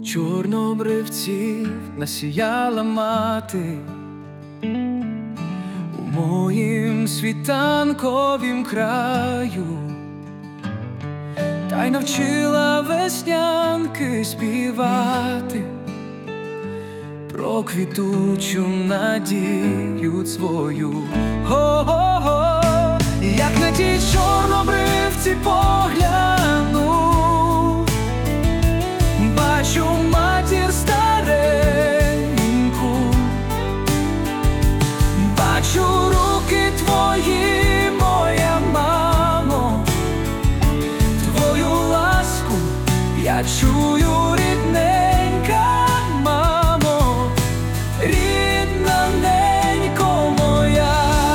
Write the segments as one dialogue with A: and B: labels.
A: чорнобривців насіяла мати у моїм світанковім краю, та й навчила веснянки співати про квітучу надію свою. Го-го-го, як на ті чорнобривці погляну, бачу матір стареньку, бачу руки твої, моя мамо, твою ласку я чую, рідненька мамо, рідна ненько моя.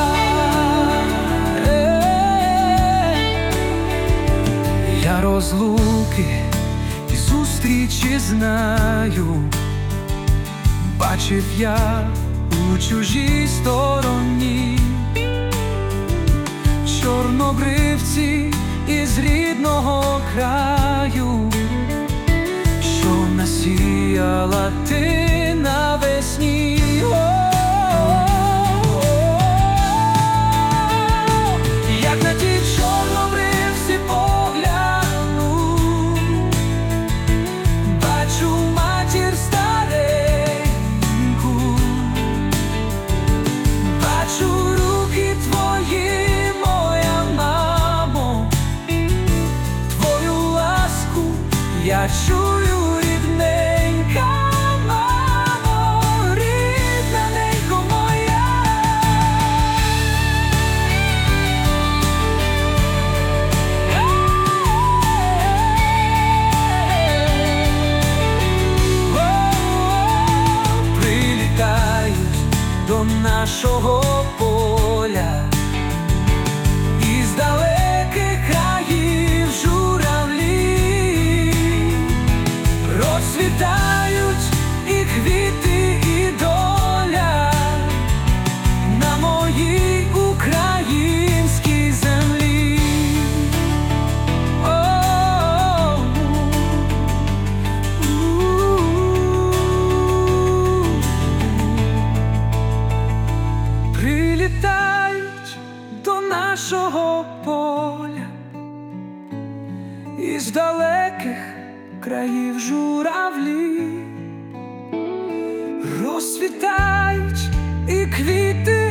A: Я розлуки і зустрічі знаю, бачив я у чужій стороні чорнобривці із рідного краю, що насіяла ти навесні. Як на ті чорнобривці погляну, бачу матір стареньку, бачу руки твої, моя мамо, твою ласку я чую, рідненька мамо, рідна ненько моя. Прилітають до нашого поля із далеких країв журавлі, розцвітають і квіти, і доля на моїй українській землі. Прилітають до нашого поля із далеких країв журавлі, розцвітають і квіти,